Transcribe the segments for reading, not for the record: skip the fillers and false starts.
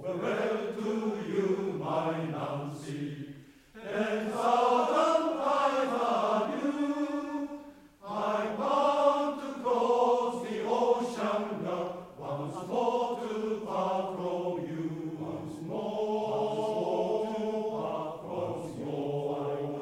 Farewell to you, my Nancy, and thousand times adieu. I want to cross the ocean gulf once more to part from you, once more to part from you.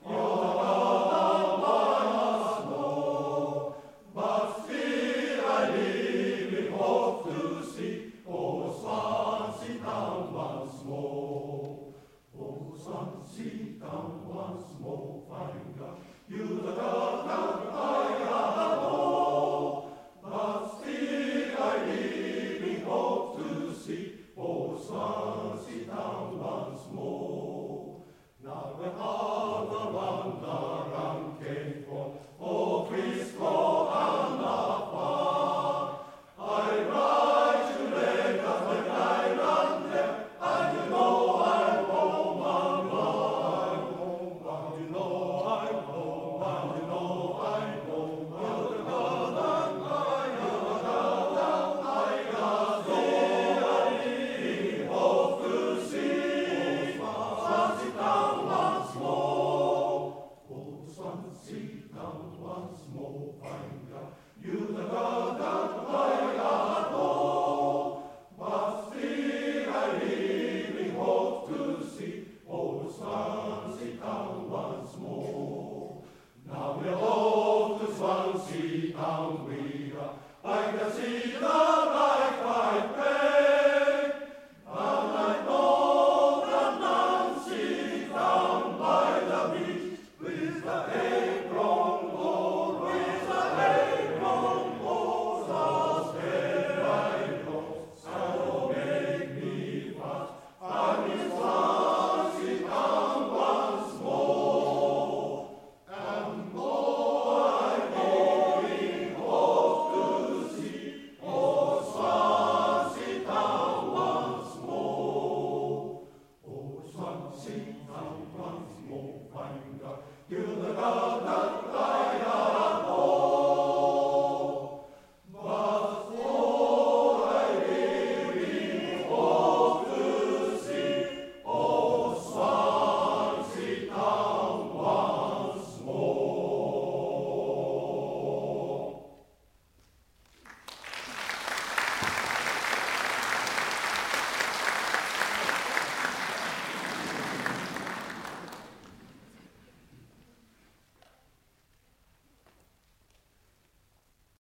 But still I live in hope to see old Swansea Town once more. Oh, Swansea Town once more, find out you the God